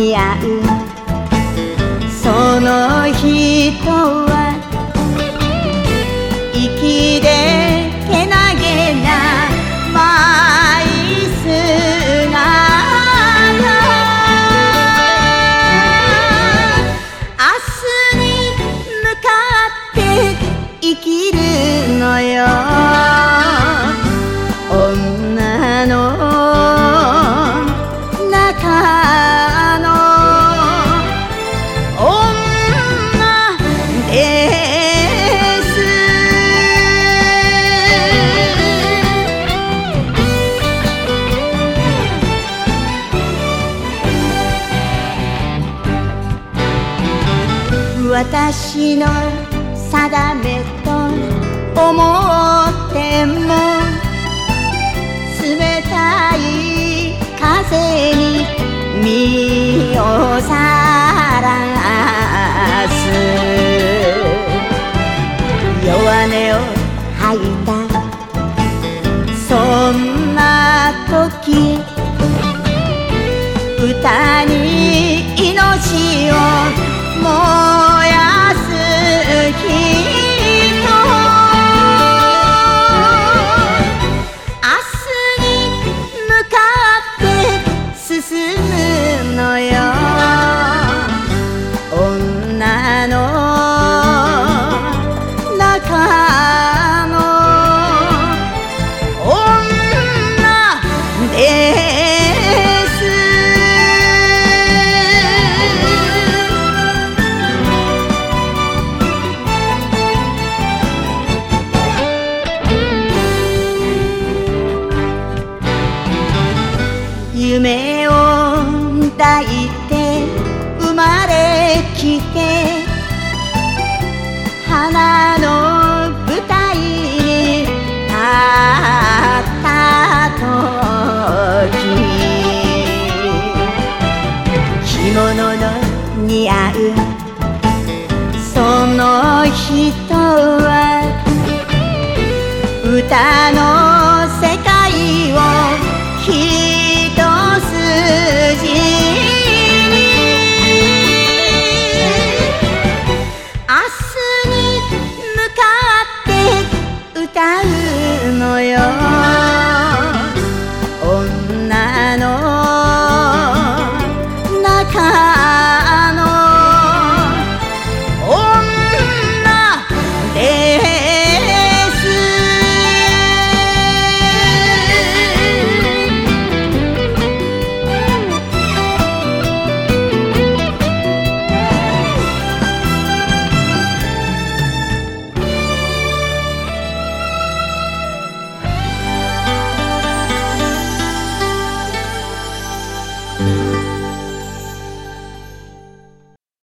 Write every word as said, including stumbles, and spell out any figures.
似合うその人は粋でけなげなマイスな明日に向かって生きるのよ女の中の女です私の定めと思っても冷たい風に身をさらす弱音を吐いたそんな時歌に命を燃やす人明日に向かって進むのよ女の中の女です夢を抱いて生まれきて花の舞台に立った時着物の似合うその人は歌の